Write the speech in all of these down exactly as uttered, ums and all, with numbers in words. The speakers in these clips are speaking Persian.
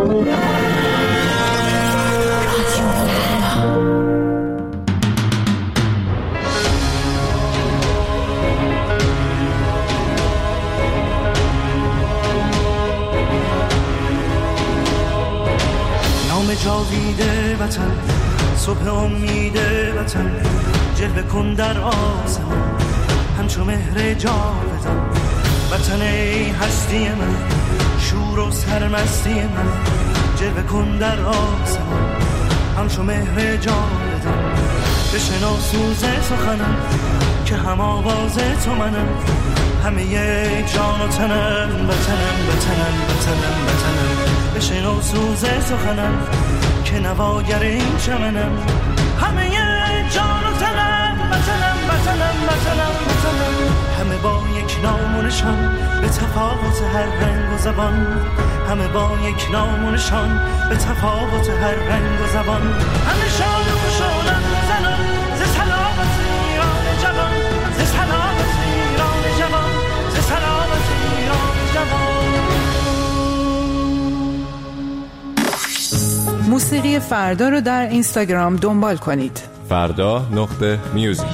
جاویده وطن، صبح امید وطن، جلوه کن در آسمان همچو مهر جاودان. وطن ای هستی من، شور و سرمستی من، جلوه کن در آسمان همچو مهر جاودان. بشنو سوز سخنم که هم آواز تو منم، همه جان و تنم وطنم وطنم وطنم وطنم. بشنو سوز سخنم که نواگر این چمنم، همه جان و تنم وطنم وطنم وطنم وطنم. همه با یک نام و نشان به تفاوت هر رنگ و زبان، همه با یک نام و نشان به تفاوت هر رنگ و زبان. همه شاد و خوشحالن زنان ز سلامت ایران جوان، ز سلامت ایران جوان، ز سلامت ایران جوان. موسیقی فردا رو در اینستاگرام دنبال کنید. فردا نقطه میوزیک.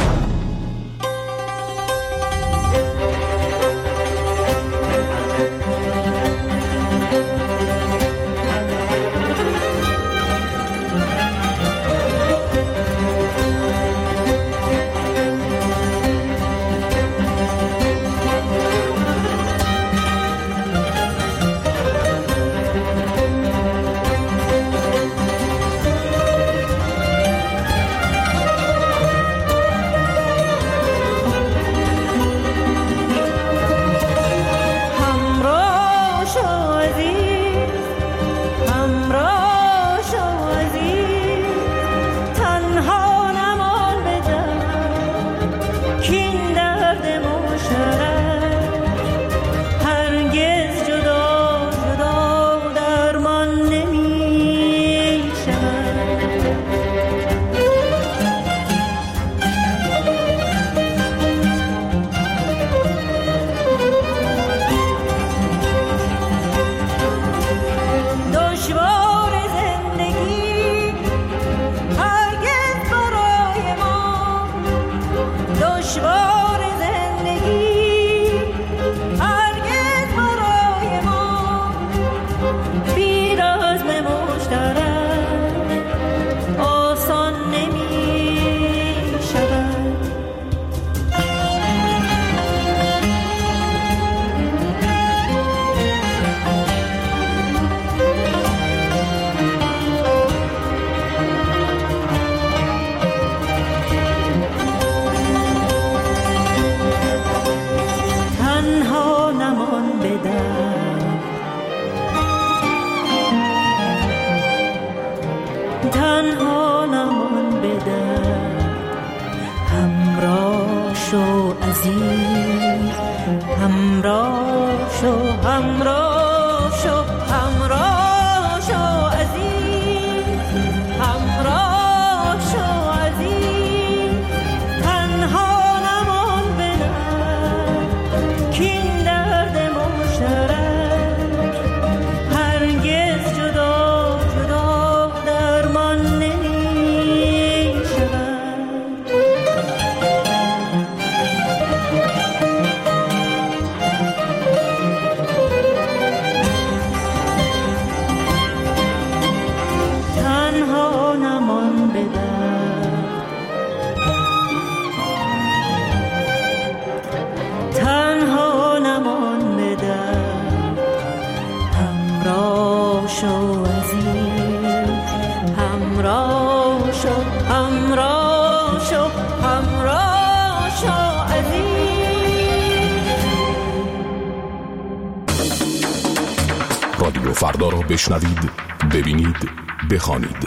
رادیو فردا را بشنوید، ببینید، بخوانید.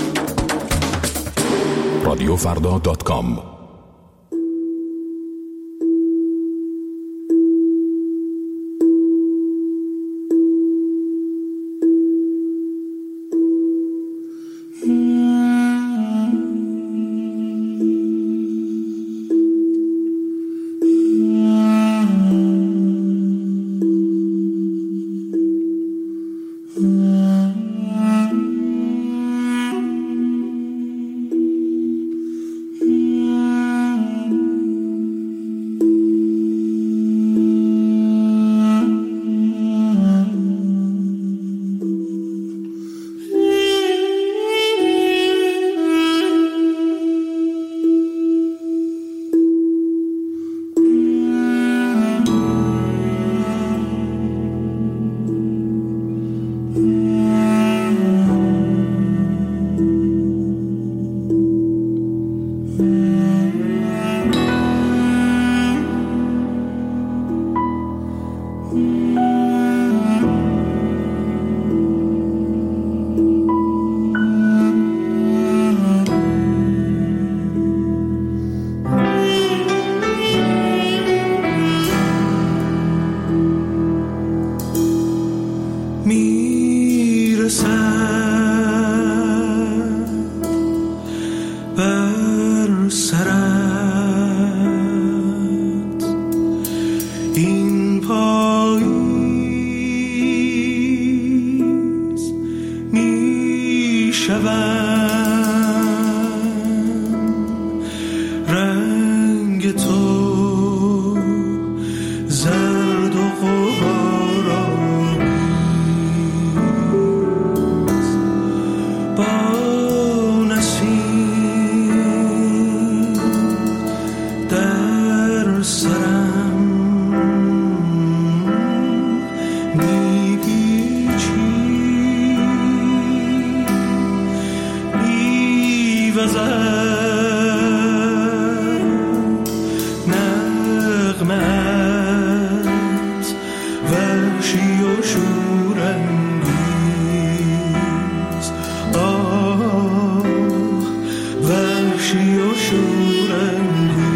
رادیو فردا دات کام. Mm-hmm. میرسد بر سرت این پاییز میشود رنگ تو زرد و غبارآمیز با نسیم در سرم میپیچی میوزد نغمت وحشی و شورانگیز آه وحشی و شورانگیز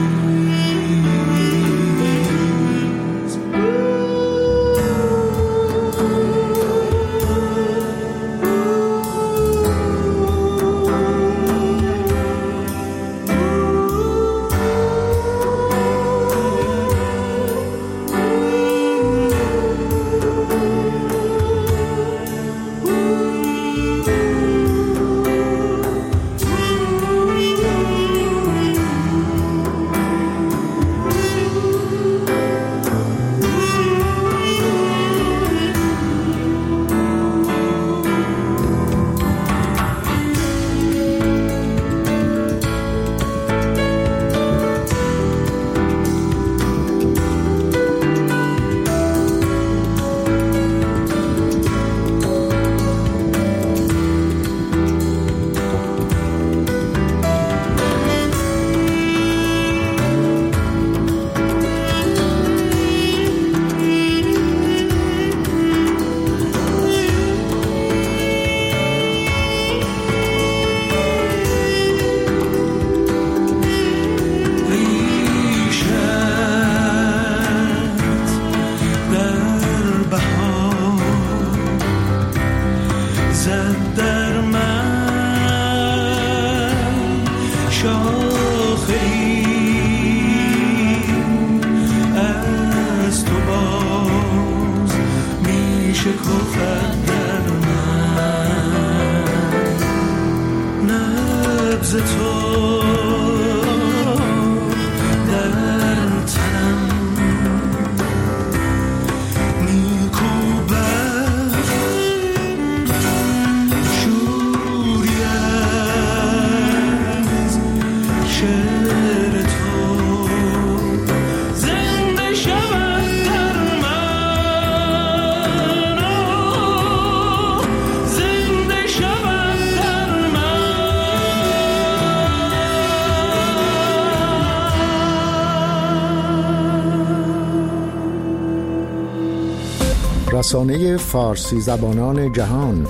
رسانه فارسی زبانان جهان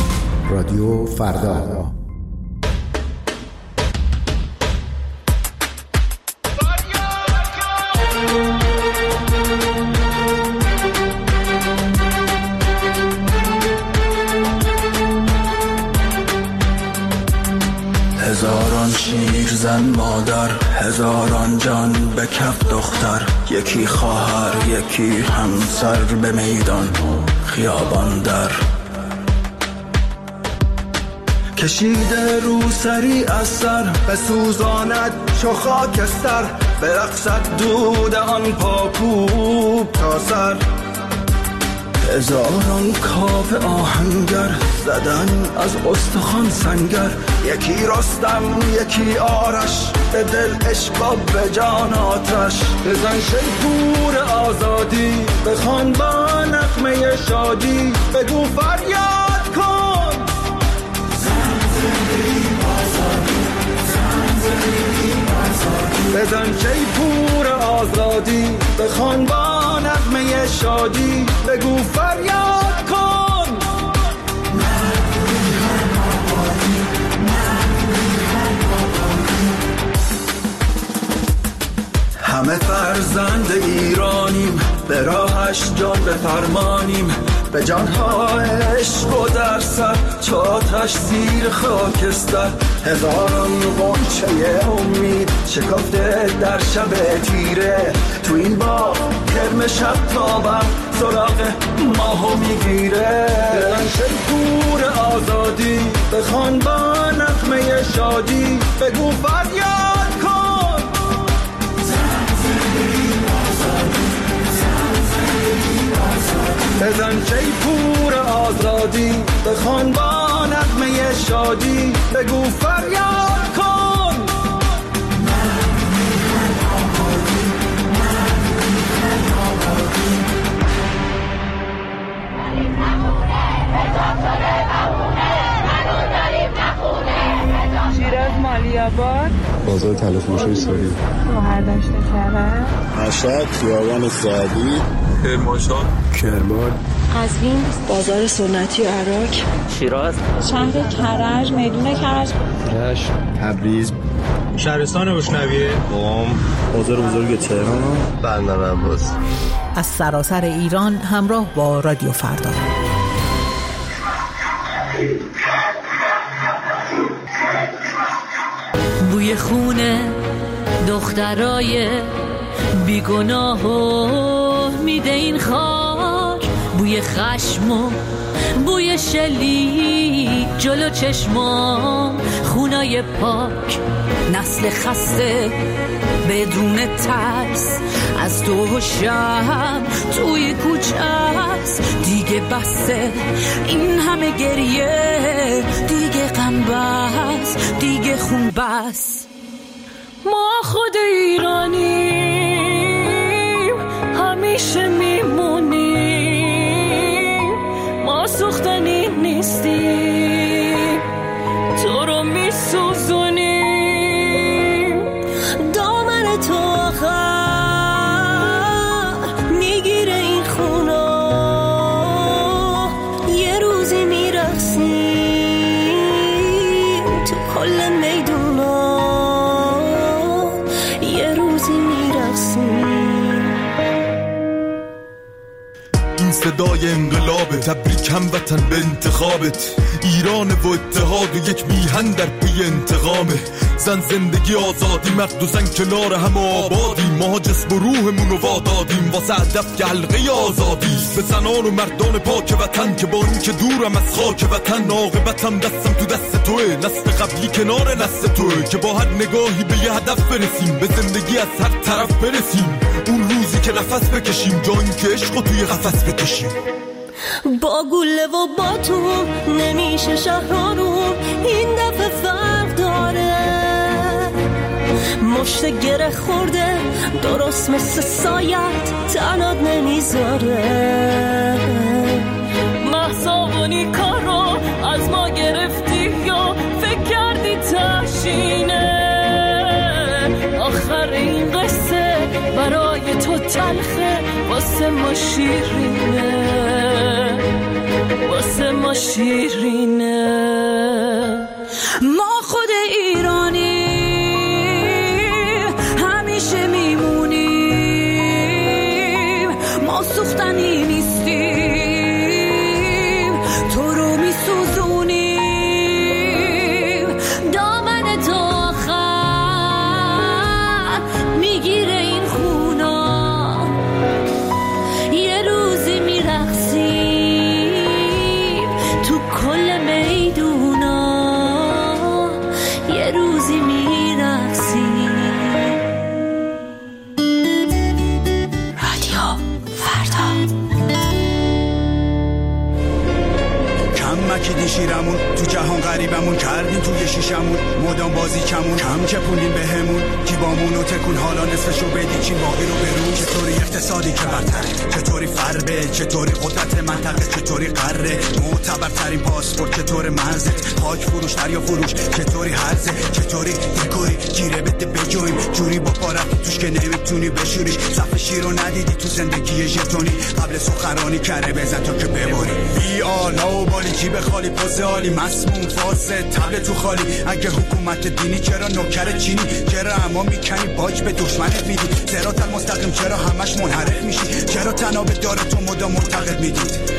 رادیو فردا. هزاران شیر زن مادر، هزاران جان به کف دختر، یکی خواهر یکی همسر به میدان خیابان در کشیده رو سری از سر، به سوزاند چو خاکستر، به رقصد دود آن پاکوب تا سر. هزاران کاف آهنگر زدن از استخوان سنگر، یکی رستم یکی آرش، به دل عشق و به جان آتش. بزن شیپور آزادی، بخوان با نغمه شادی، بگو فریاد کن زن زندگی آزادی، زن زندگی آزادی. بزن شیپور آزادی، بخوان با نغمه شادی، بگو فریاد کن همه فرزند ایرانیم، به راهش جان بفرمانیم، به جانها عشق و در سر چاتش زیر خاکستر هزاران غنچه امید شکافته در شب تیره تو این باغ کرم شب تابم سراغ ماهو میگیره لنچه پور آزادی بخوان با نغمه شادی بگو فریاد کن بزن شیپور آزادی بخوان با نغمه شادی بگو فریاد کن شیراز مالی‌آباد بازار تلفروشی ساری شهرداشت کرد مشهد خیابان سعدی کرمانشاه کرمان قزوین بازار سنتی و عراق شیراز شهر کرج میدون کرج رشت تبریز شهرستان روشنویه قم بازار بزرگ تهران بندر عباس از سراسر ایران همراه با رادیو فردا. بوی خونه دخترای بیگناهو میده این خاک، بوی خشم و بوی شلیک جلو چشمام خونای پاک، نسل خسته بدون ترس از تو و شب توی کوچه است دیگه بسه این همه گریه دیگه غم بس دیگه خون بس. ما خود ایرانیم همیشه میمونیم، ما سوختنی نیستیم تو رو میسوزونیم، دامن تو آخر میگیره این خونا، یه روزی میرقصیم تو کل میدونا، یه روزی میرقصیم. این صدای انقلابه، تبریک هموطن به انتخابت، ایران و اتحاد و یک میهن در پی انتقامه. زن زندگی آزادی، مرد و زن کنار هم آبادی، ما جسم و روحمون رو وادادیم واسه هدف که حلقه آزادی. به زنان و مردان پاک وطن که با این که دورم از خاک وطن، عاقبتم دستم تو دست توه، نسل قبلی کنار نسل توه، که با هر نگاهی به یه هدف برسیم، به زندگی از هر طرف برسیم، اون روزی که نفس بکشیم جایی که عشق توی قفس بکشیم. با گله و با تو نمیشه شهرارون، این دفعه فرق داره، مشت گره خورده درست مثل سایت تنات نمیذاره. محصابونی کارو از ما گرفتی یا فکر کردی تشینه، آخر این قصه برای تو تلخه واسه ما شیرینه، واسه ما شیرینه. ما خود ایرانی همیشه میمونیم، ما سوختنی نیستیم تو رو میسوزونیم، دامن تو آخر میگیره این خونا، یه روزی میرقصیم تو کل میدونا، یه روزی میرقصیم. رادیو فردا. کم مکیدین شیرمون تو جهان غریبمون، کردین توی شیشمون مدام بازی کمون، کم چپونین بهمون جیبامون و تکون، حالا نصفشو بدی چین باقی رو برون. چطوری اقتصادی که برتره، چطوری فربه، چطوری قدرت منطقه، چطوری قره، معتبرترین پاسپورت چطور منزت، پاک فروش دریا فروش چطوری هرزه، چطوری دیکوری گیره بده بجویم جوری با پارت توش که نمیتونی بشوریش، صف شیر رو ندیدی تو زندگی ژتونی، قبل سخنرانی کره بزن تا که ببری. بی آلا و بالی جیب خالی پوز عالی، مسموم فاسد تبل تو خالی، اگه حکومت دینی چرا نوکر چینی، چرا اما میکنی باج به دشمنت میدی، صراط المستقیم چرا همش منحرف میشی، چرا تناب داره تو مدام معتقد میدید، تو چه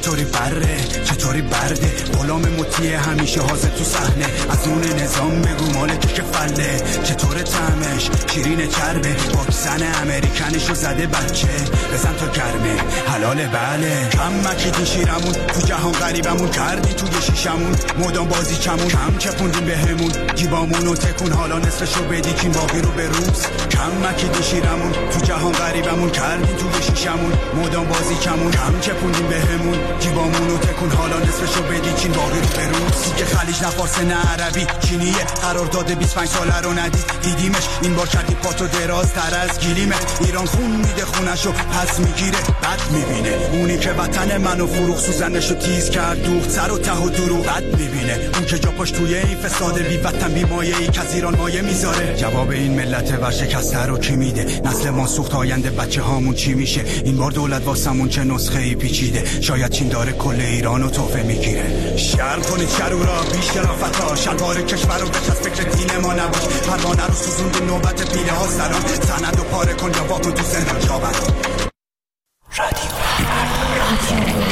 چطوری بره چطوری برده غلام مطیع همیشه حاضر تو صحنه از اون نظام بگو مالک که فله چطور طعمش شیرین چربه واکسن امریکنشو زده بچه بزن تا گرمه حلاله بله کم مکیدی شیرمون تو جهان غریبمون کردی توی شیشمون مدام بازی کمون کم چپوندیم بهمون جیبامونو تکون حالا نصفشو بدی کین باقی رو به روز کم مکیدی شیرمون تو جهان غریبمون کردی توی شیشمون مدام بازی کمون کم چپوندیم بهمون جیبامونو تکون حالا نصفشو بدی کین باقی رو به روز که خلیج نه فارسی نه عربی چینیه قرارداد بیست و پنج ساله رو ندید دیدیمش این بار کردی پاتو دراز تر از گلیمه ایران خون میده خونشو پس میگیره بد میبینه اونی که وطن منو فروخ سوزنشو تیز کرد دوخت سر و ته و درو بد میبینه اون که جا پاش توی این فساد بی وطن بی مایه ای که از ایران مایه میذاره جواب این ملت ورشکسته رو کی میده نسل ما سوخت آینده بچه هامون چی میشه این بار دولت واسمون چه نسخه ای پیچیده شاید چین داره کل ایرانو تحفه میگیره شرم کنید شرورا بیش شرافتا شلوار کشور رو بچس فکر دین ما نباش پروانه رو سوزوند نوبت پیله ها سران سند و پاره کن یا واکن تو زندان جابت رادیو رادیو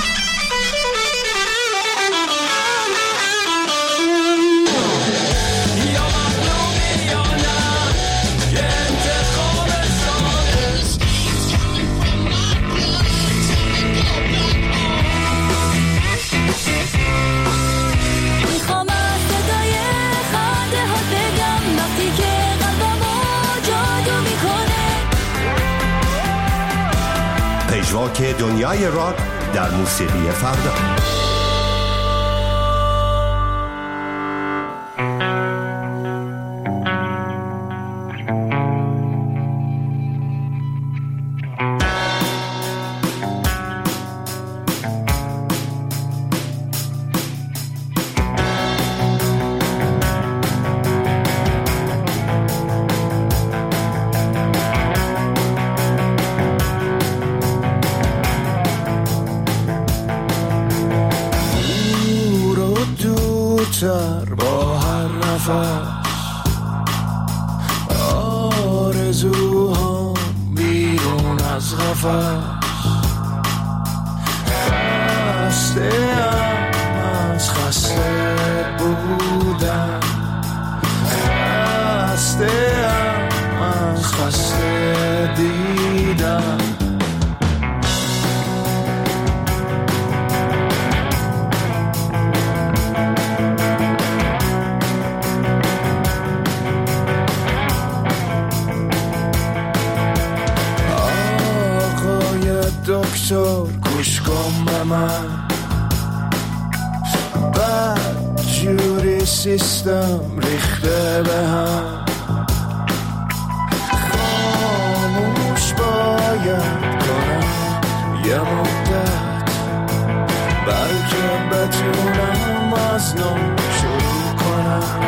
پژواک دنیای راک در موسیقی فردا. با هر نفس آرزوها بیرون از قفس خسته ام از خسته بودن خسته ام از خسته دیدن دکتر گوش کن به من بد جوری سیستم ریخته به هم خاموش باید کنم یه مدت بلکه بتونم از نو شروع کنم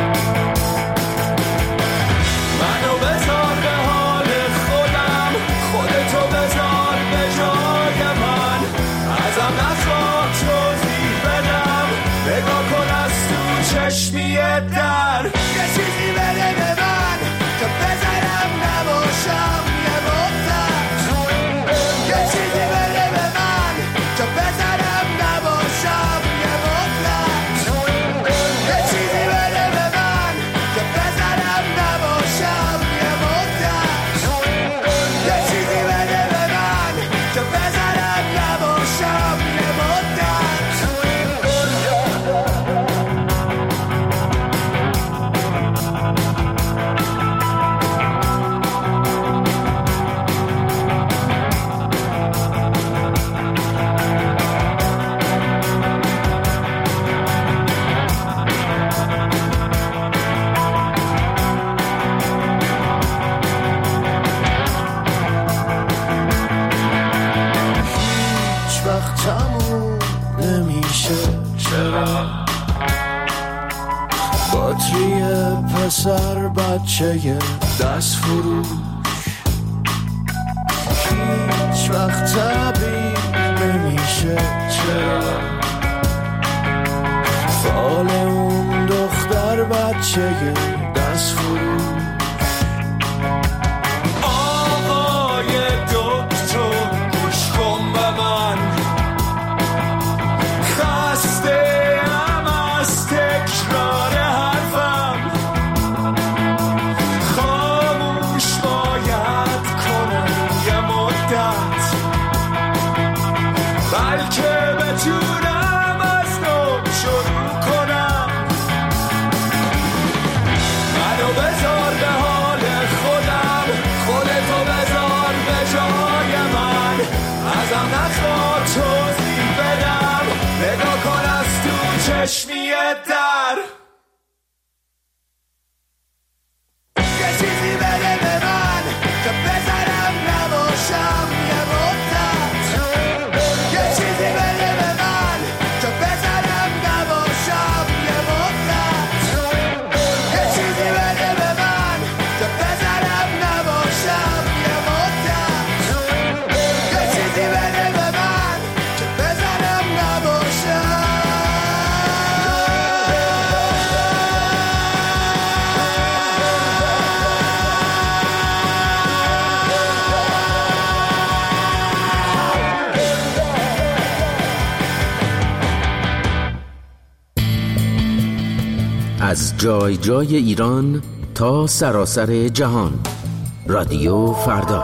منو بذار به حال خودم خودتو بذار به جای من ازم نخواد توضیح بدم نگاه کن از تو چشمی در یه چیزی بده به من که بذارم نباشم یه مدت یه چیزی بده به من که بذارم نباشم یه مدت یه چیزی بده به من که بذارم نباشم یه مدت یه چیزی بده به من که بذارم نباشم یه مدت هیچ وقت تموم نمیشه چرا باتری پسر بچه دست فروش هیچ وقت طبیع نمیشه چرا فال اون دختر بچه دست فروش آقای دکتر گوش کن به من بتونم از نو شروع کنم. منو بذار به حال خودم، خودتو بذار به جای من، ازم نخواد توضیح بدم، نگاه کن از تو چشمی در. یه چیزی بده به من که بذارم نباشم یه مدت، یه چیزی بده به من که بذارم نباشم یه مدت، یه چیزی بده به من که بذارم نباشم یه مدت، یه چیزی بده به من که بذارم نباشم. از جای جای ایران تا سراسر جهان، رادیو فردا.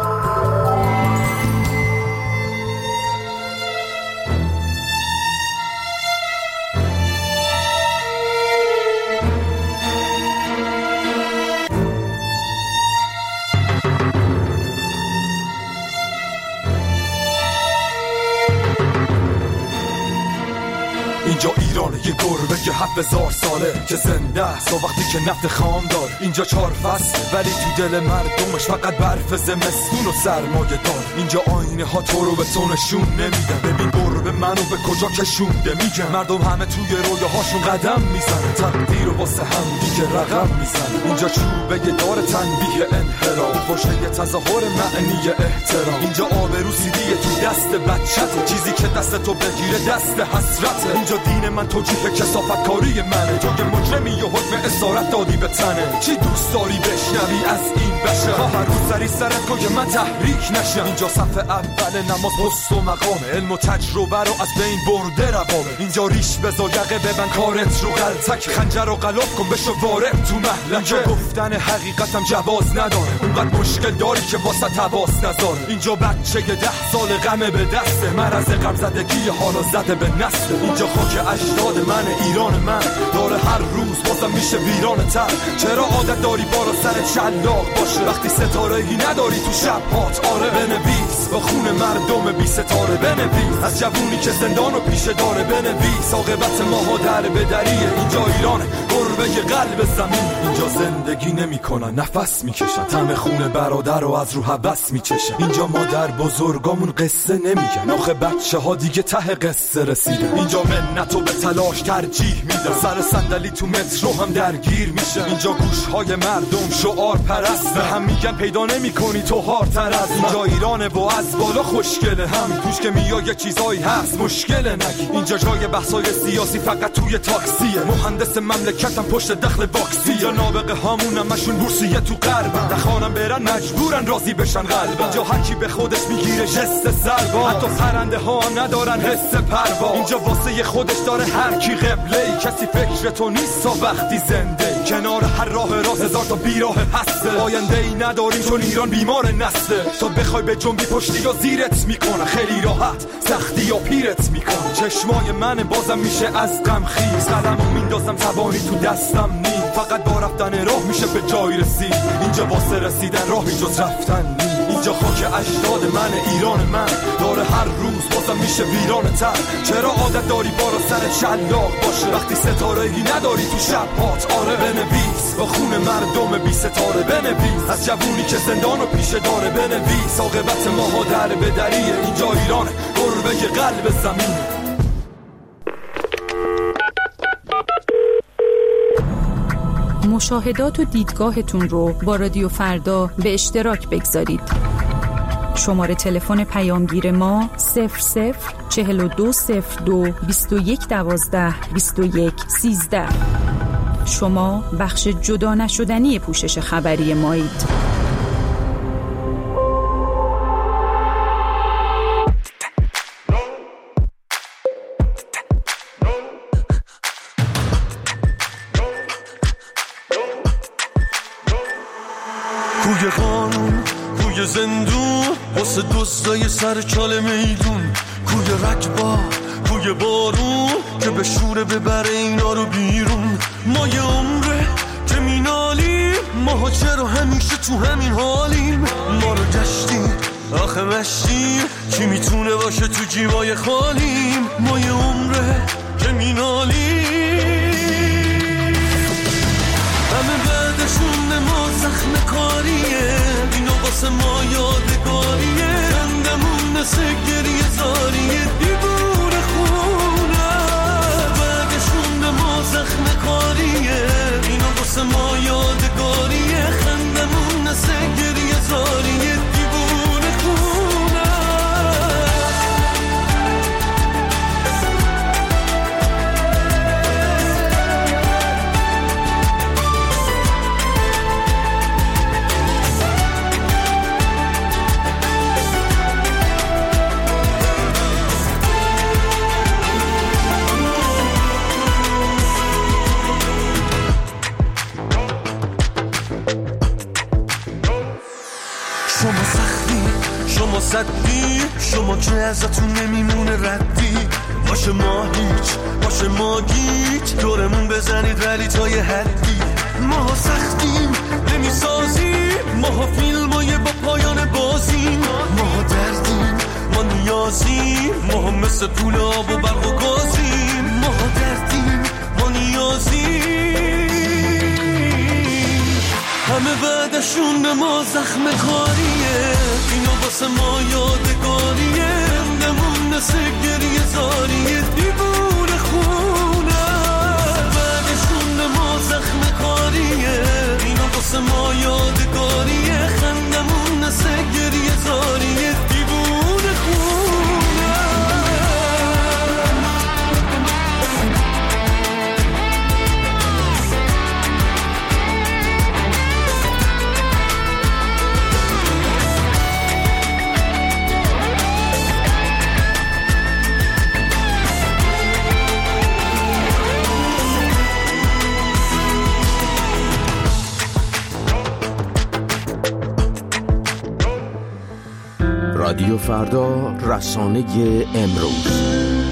اینجا ایرانه، یه گربه که هفت هزار ساله که زنده است و وقتی که نفت خام دار. اینجا چهار فصل ولی تو دل مردمش فقط برف زمستون و سرمایه دار. اینجا آینه ها تو رو به تو نشون نمیدن، ببین گربه منو به کجا کشونده. میگن مردم همه توی رویاهاشون قدم میزنه، تقدیر و واسه هم دیگه رقم میزنه. اینجا چوبه دار تنبیه انحراف، پشت یه تظاهر معنی احترام. اینجا آبرو سیدیه تو دست بچته، چیزی که دست تو بگیره دست حسرته. اینجا دین من توجیه کثافت کاری منه، تو که مجرمی و حکم اسارت دادی به تنه. چی دوست داری بشنوی از این بشه؟ ها هر روز سری سرت کن که من تحریک نشم. اینجا صف اول نماز پست و مقام، علم و تجربه رو از بین برده روابه. اینجا ریش بذار یقه ببن کارت رو غلطک، خنجر رو غلاف کن بشو وارد تو محلکه. اینجا گفتن حقیقتم جواز نداره، اونقدر مشکل داری که واسه تواس نذاره. اینجا بچه که ده سال غمه به دسته، مرض غم زدگی حالا زده به نسل. اینجا خاک اجداد من، ایران من داره هر روز بازم میشه ویران تر. چرا عادت داری بالا سر شلاق باشه وقتی ستاره ای نداری تو شب هات؟ آره بنویس با خون مردم بی ستاره، بنویس از جوونی که زندان و پیشه داره، بنویس عاقبت ماها در بدریه. اینجا ایرانه، گربه قلب زمین. اینجا زندگی نمیکنن، نفس میکشن، طعم خون برادر رو از رو هوس میچشن. اینجا مادر بزرگامون قصه نمیگن، آخه بچه ها دیگه ته قصه رسیدن. اینجا منتو به تلاش ترجیح میدن، سر صندلی تو مترو هم درگیر میشن. اینجا گوشهای مردم شعار پرست، هم میگن پیدا نمیکنی تو هارتر از. اینجا ایرانه و از بالا خوشگله، همین توش که میای یه چیزایی هست مشکل نگی. اینجا جای بحثای سیاسی فقط توی تاکسیه، مهندس مملکتم پشت دخل واکسی. اینجا نابغه هامون همشون بورسیه تو غربن، نخوانم برن مجبورن راضی بشن قلبن. اینجا هر کی به خودش میگیره جست سربا، حتی پرنده ها ندارن حس پروا. اینجا واسه خودش داره هر کی قبله ای، کسی فکر تو نیست تا وقتی زنده ای. کنار هر راه راست هزار تا بیراه هسته، آینده ای نداریم چون ایران بیمار نسته. تا بخوای به جنبی پشتی یا زیرت میکنه، خیلی راحت سختی یا پیرت میکنه. چشمای من بازم میشه از غم خیز، قلمو میندازم توانی تو دستم نیم. فقط با رفتن راه میشه به جای رسید، اینجا واسه رسیدن راهی جز رفتن نیم. اینجا خاک اجداد من، ایران من داره هر روز بازم میشه ویران تر. چرا عادت داری بالا سر شلاق باشه وقتی ستاره ای نداری تو شب هات؟ آره بنویس با خون مردم بی ستاره، بنویس از جوونی که زندان و پیشه داره، بنویس عاقبت ماها در بدریه. اینجا ایران، گربه قلب زمین. مشاهدات و دیدگاهتون رو با رادیو فردا به اشتراک بگذارید. شماره تلفن پیامگیر ما صفر صفر چهل و دو صفر دو بیست و یک دوازده بیست و یک سیزده. شما بخش جدا نشدنی پوشش خبری مایید. کوی قانون، کوی زندون، واسه دوستای سر چال میدون، کوی رکبا، کوی توی بارون که به شوره ببره اینا رو بیرون. ما یه عمره که مینالیم، ماها چرا همیشه تو همین حالیم؟ ما رو گشتیم آخه مشتیم، کی میتونه باشه تو جیبای خالیم؟ ما یه عمره که مینالیم، همه بعدشون ما زخم کاریه، اینو واسه ما یادگاریه. خندمون مثل گریه زاریه، دیوونه خونه. بعدشون ما زخم کاریه، اینو واسه ما یادگاریه. خندمون مثل گریه زاریه، دیوونه خونه. شما سختی، شما صدی، شما که ازتون نمیمونه ردی. باشه ما هیچ، باشه ما گیج، دورمون بزنید ولی تا یه حدی. ما سختیم نمیسازیم، ما فیلمای با پایان بازیم. ما دردیم، ما نیازیم، ما مثل پول آب و برق و گازیم. ما دردیم، ما نیازیم، همه بعدشون به ما زخم کاریه. اینو واسه ما یادگاریه. خندمون مثل گریه زاریه، دیوونه خونه. بعدشون به ما زخم کاریه، اینو واسه ما یادگاریه. خندمون مثل گریه زاریه، دیوونه خونه. رادیو فردا، رسانه امروز.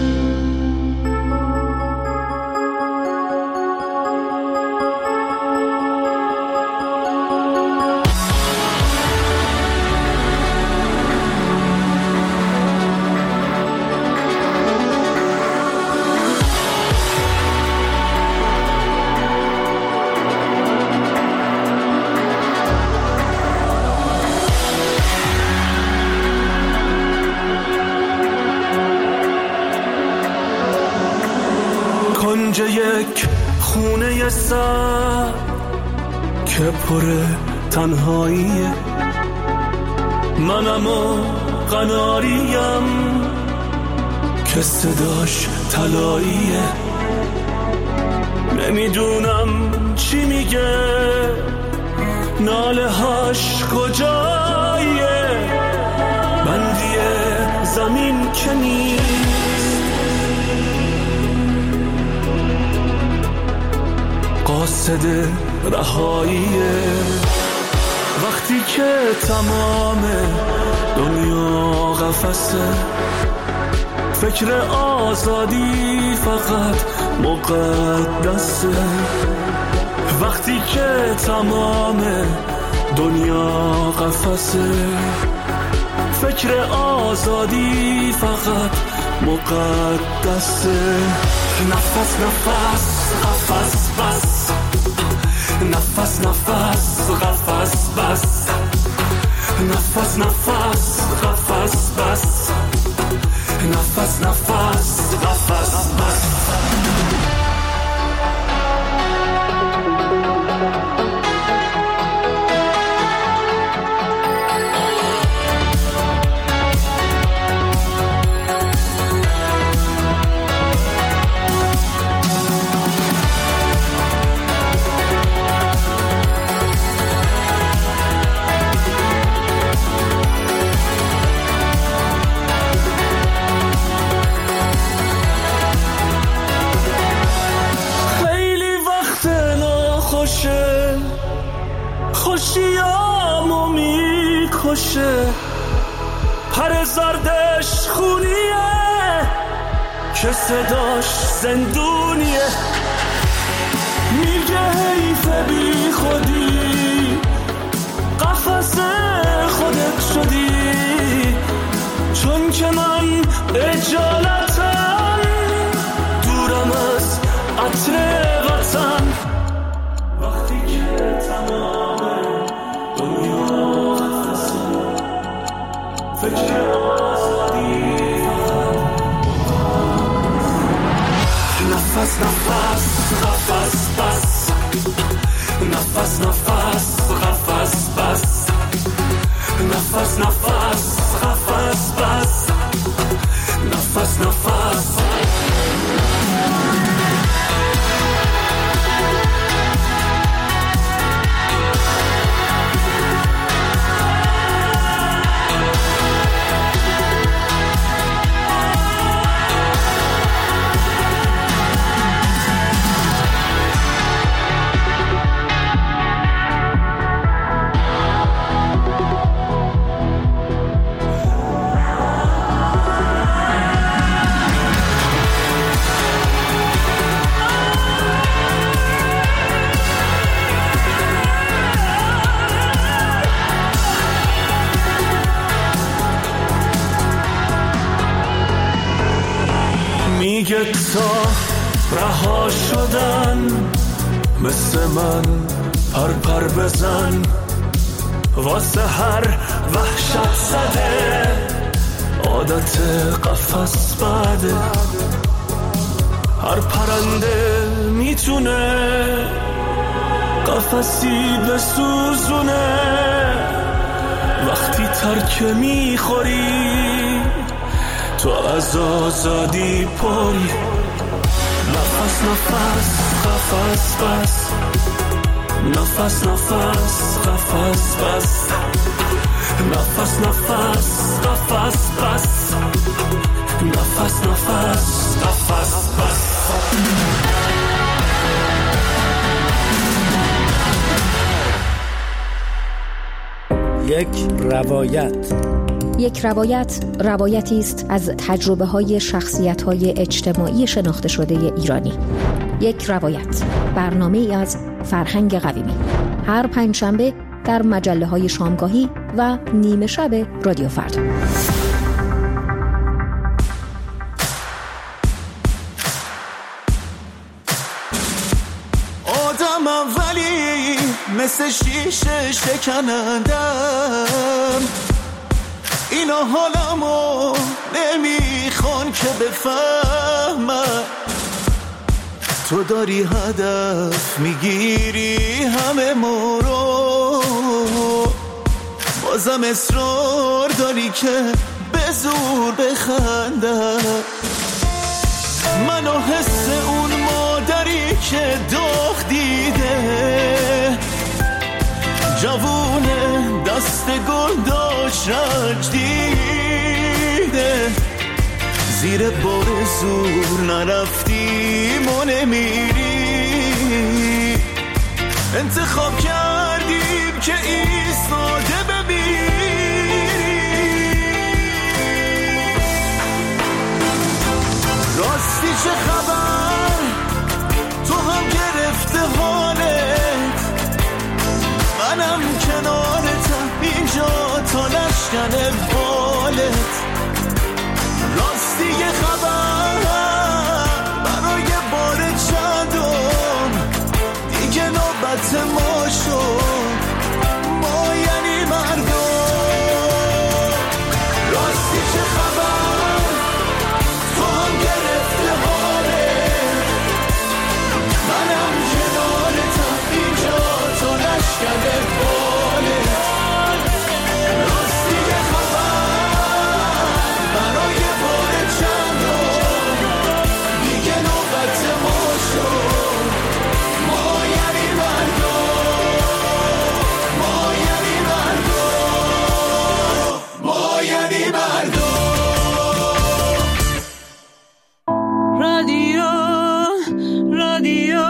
کنج یک خونه سر که پر تنهاییه، منم و قناریم که صداش طلاییه. نمیدونم چی میگه، ناله هاش کجاییه. بندی زمین که نیست، قاصد رهاییه. وقتی که تمام دنیا قفسه، فکر آزادی فقط مقدسه. وقتی که تمام دنیا قفسه، فکر آزادی فقط مقدسه. نفس نفس قفس بس، نفس نفس قفس بس، نفس نفس قفس بس، نفس نفس قفس بس. خوشیامو میکشه، پر زردش خونیه که صداش زندونیه، میگه حیف بی خودی قفس خودت شدی، چون که من اجالتم دورم از عطر وطن. وقتی که تمام دنیا قفصه، فکر آزادی نفس نفس قفس بس، نفس نفس قفس بس، نفس نفس قفس بس، نفس نفس. میگه تا رها شدن مثل من پر پر بزن، واسه هر وحشت زده عادت قفس بده. هر پرنده میتونه قفسی بسوزونه، وقتی ترکه میخوری تو از آزادی پری. نفس نفس قفس بس، نفس نفس قفس بس، نفس نفس قفس بس، نفس نفس قفس بس. یک روایت. یک روایت روایتی است از تجربه های شخصیت های اجتماعی شناخته شده ایرانی. یک روایت، برنامه ای از فرهنگ قویمی، هر پنجشنبه در مجله های شامگاهی و نیمه شب رادیو فردا. آدمم ولی مثل شیشه شکنندم، اینا حالمو نمیخوان که بفهمم. تو داری هدف میگیری همه ما رو، بازم اصرار داری که به زور بخندم. منو حس اون مادری که داغ دیده، جوونه دست گل داشت رنج دیده، زیر بار زور نرفتیم و نمیری. انتخاب کردیم که ایستاده بمیری. راستی چه خبر؟ تو هم گرفته حالت، منم کنارتم اینجا تا نشکن بالت. راستی یه خبر برای بار چندم، دیگه نوبت ما شد، ما یعنی مردم. راستی چه خبر؟ تو هم گرفته حالت، منم کنارتم اینجا تا نشکن بالت. راستی یه خبر برای بار چندم، دیگه نوبت ما شد، ما یعنی مردم، ما یعنی مردم، ما یعنی مردم. رادیو رادیو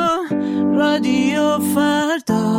رادیو فردا.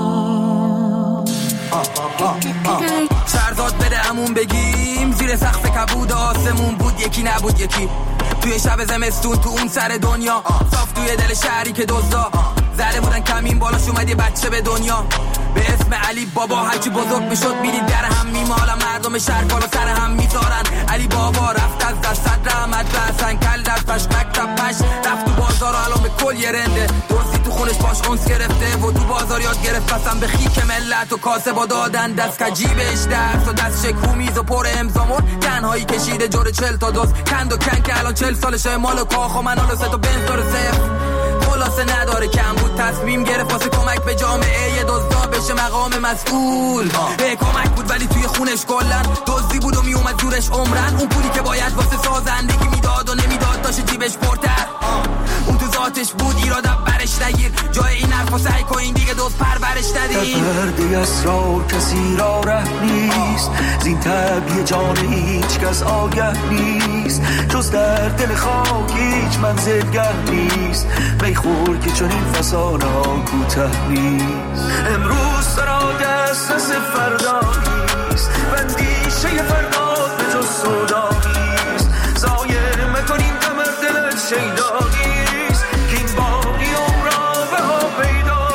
سرداد بده همون بگیم، زیر سقف کبود آسمون بود یکی نبود یکی. توی شب زمستون تو اون سر دنیا، صاف توی دل شهری که دزدا زده بودن کمین بالاش اومد یه بچه به دنیا به اسم علی بابا. هرچی بزرگ میشد میدید در هم میمالن، مردم شهر بالا سر هم میذارن. علی بابا رفت از در صد رحمت بسن، کل در پش مکتب پش رفت تو بازار و الان به کل یه رنده. درستی تو خونش باش اونس گرفته و تو بازار یاد گرفت قسم به خیک ملت و کاسه با دادن دست کجیبش درس و دست شکو میز و پر امزامون. تنهایی کشیده جور چل تا دوست کند و کن که الان چل سالشه مال و کاخ و منال و سه تا بنز داره صفر. خلاصه نداره کم بود تصمیم گرفت واسه کمک به جامعه یه دزدا بشه مقام مسئول. به کمک بود ولی توی خونش کلن دزدی بود و میومد زورش عمرن. اون پولی که باید واسه سازندگی میداد و نمیداد داشت جیبش پرتر. اون تو ذاتش بود ایراده برش نگیر، جای این حرفا سعی کن دیگه دوست پرورش ندی. در پرده اسرار کسی را ره نیست، زین طبیع جان هیچ کس آگه نیست. جز در دل خاک هیچ منزلگه نیست، میخور که چون این فسانه ها کوته نیست. امروز سرا دسترس فردا نیست، بندیشه فردا به جز سودا نیست. زایه مکنیم کمر دل شیدا نیست، که این باقی عمرا به ها پیدا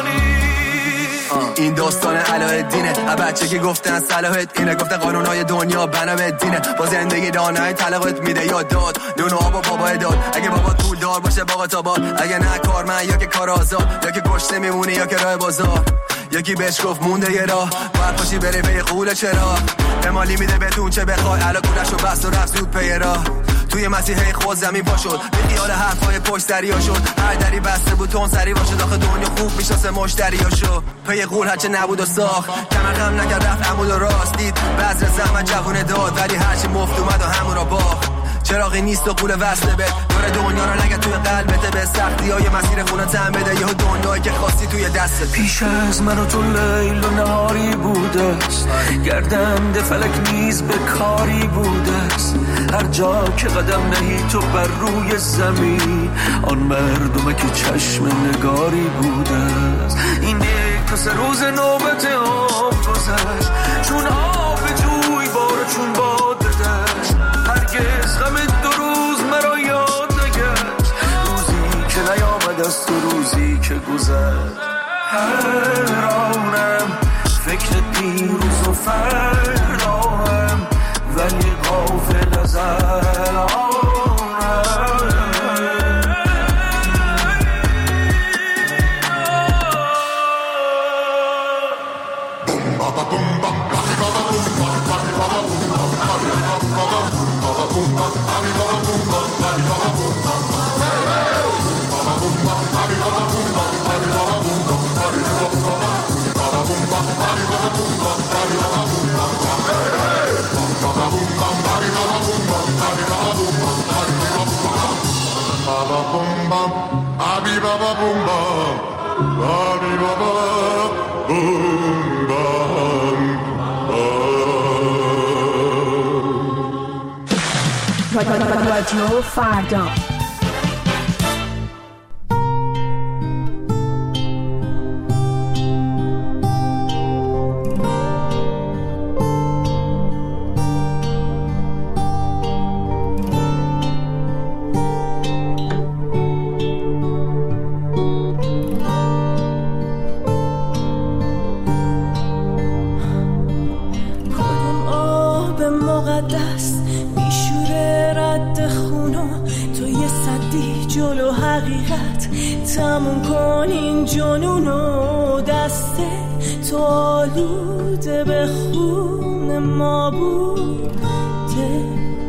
نیست. این داستان علاءالدینه، بچه که گفتن صلاحت اینه، گفته قانونهای دنیا بنا به دینه. با زندگی دانای طلقت میده یا داد نون و آب و بابا داد. اگه بابا پول دار باشه باقا تا باد، اگه نه کارمند یا که کار آزاد، یا که گشته میمونی یا که راه بازار. یکی بهش گفت مونده یه راه باید پاشی بره به قول چرا امالی میده بهتون چه بخوای. علا کولش رو بست و رفت زود پی راه. توی مسیحه خود زمین پا شد، به خیال حرفای پشت دریا شد. هر دری بسته بود تون سری باشد، آخه دنیا خوب میشناسه مشتریا شو. پی قول هرچه نبود و ساخت کمر غم نکرد رفت عمود و راست دید. بذر زحمت جوونه داد ولی هرچی مفت اومد و همون را باخت. چراغی نیست و قول وصله به دور دنیا رو نگه توی قلبته. به سختی های مسیر خونه تن بده یه دنیایی که خواستی توی دستت. پیش از من و تو لیل و نهاری بوده است، گردنده فلک نیز به کاری بوده است. هر جا که قدم نهی تو بر روی زمین، آن مردمه که چشم نگاری بوده است. این یک تا سه روز نوبت آب گذشت، چون آب جوی بار چون باد دشت. هرگز غم دو روز مرا یاد نگشت، روزی که نیامد از تو روزی که گذشت. حیرانم فکر دیروز و فرداهم، ولی غافل از الانم. رادیو فردا. تموم کن این جنونو، دست تو آلوده به خون ما بوده.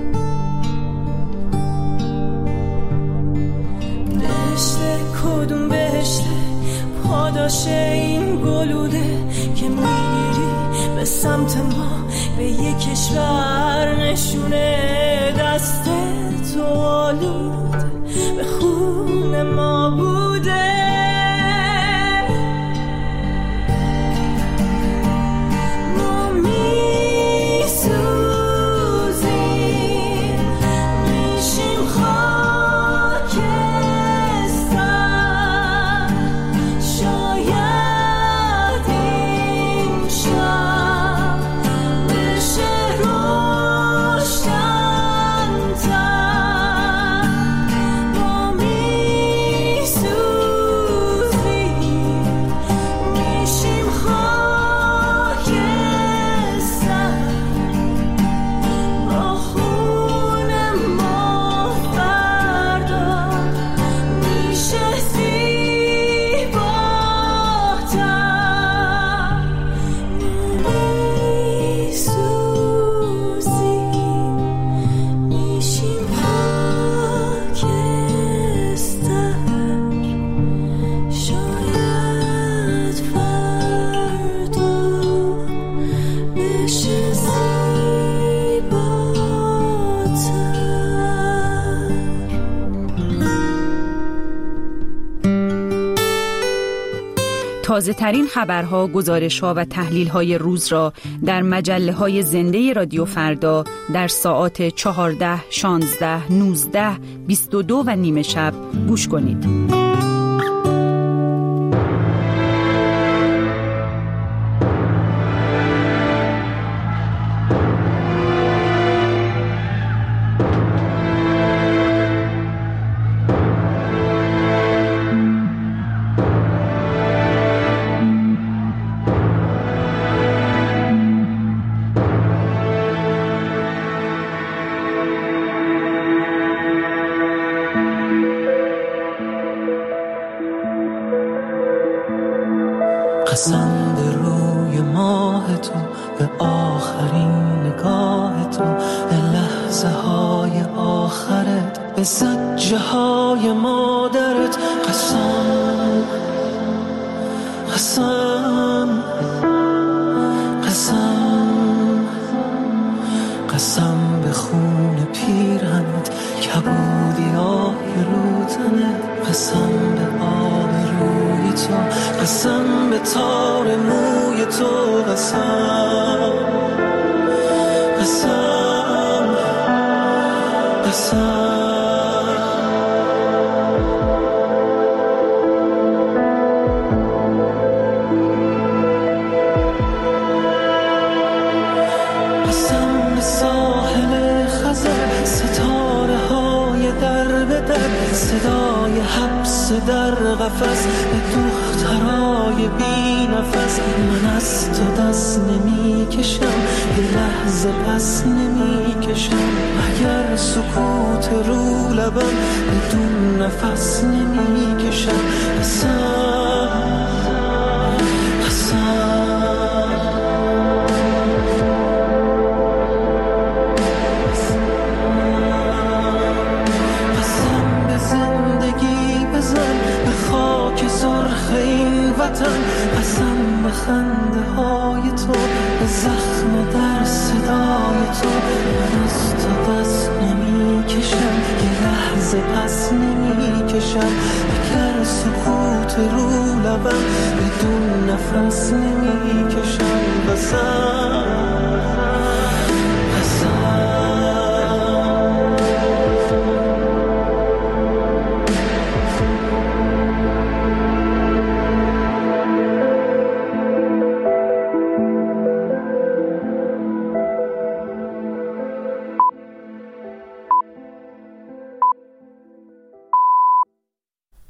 بهشته کدوم بهشته پاداش این گلوله که میگیری به سمت ما به یک کشور نشونه. دست تو آلوده به خون ما بوده. ما میسوزیم میشیم خاکستر. شاید این شب بشه روشن‌تر. تازه ترین خبرها، گزارش‌ها و تحلیل‌های روز را در مجله‌های زنده رادیو فردا در ساعات چهارده، شانزده، نوزده، بیست و دو و نیمه شب گوش کنید. قسم به روی ماه تو، به آخرین نگاه تو، به لحظه های آخرت، به زجه های مادرت. قسم قسم قسم قسم به خون پیرهنت، کبودی های رو تنت. قسم به آب روی تو، قسم به تار موی تو. قسم قسم قسم قسم به ساحل خزر، ستاره های در به در، صدای حبس در قفس، به دخترای بی نفس. من از تو دست نمی کشم، یه لحظه پس نمی کشم. اگر سکوت رو لبم، بدون نفس نمی کشم. قسم قسم به زندگی بزن، به خاک سرخ این وطن. قسم به خنده های تو، به زخم در صدای تو. من از تو دست نمی کشم، یه لحظه پس نمی کشم. اگر سکوت رو لبم، بدون نفس نمی کشم. قسم